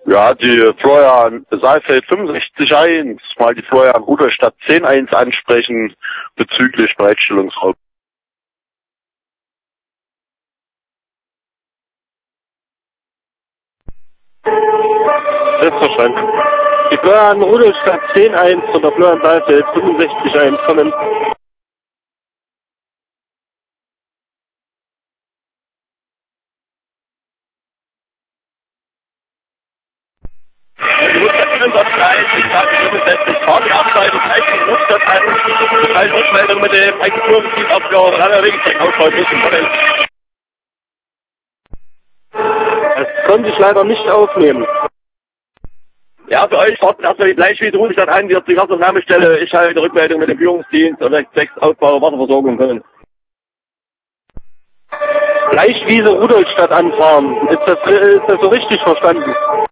Ja, die Florian Saalfeld 65-1, mal die Florian Rudolstadt 10-1 ansprechen bezüglich Bereitstellungsraum. Selbstverständlich. Die Florian Rudolstadt 10-1 und der Florian Saalfeld 65-1 kommen. Die Rückmeldung 35, 65, Party Abseite, 30 Rückstadt an, eine Rückmeldung mit dem Eigenturmteam auf der Randerwegstreck ausfallen müssen. Das konnte ich leider nicht aufnehmen. Ja, für euch warten erstmal die Bleischwiese Rudolstadt an, wird die Wassernahmestelle, ich halte die Rückmeldung mit dem Führungsdienst und 6 Aufbau Wasserversorgung können. Bleichwiese Rudolstadt anfahren. Ist das so richtig verstanden?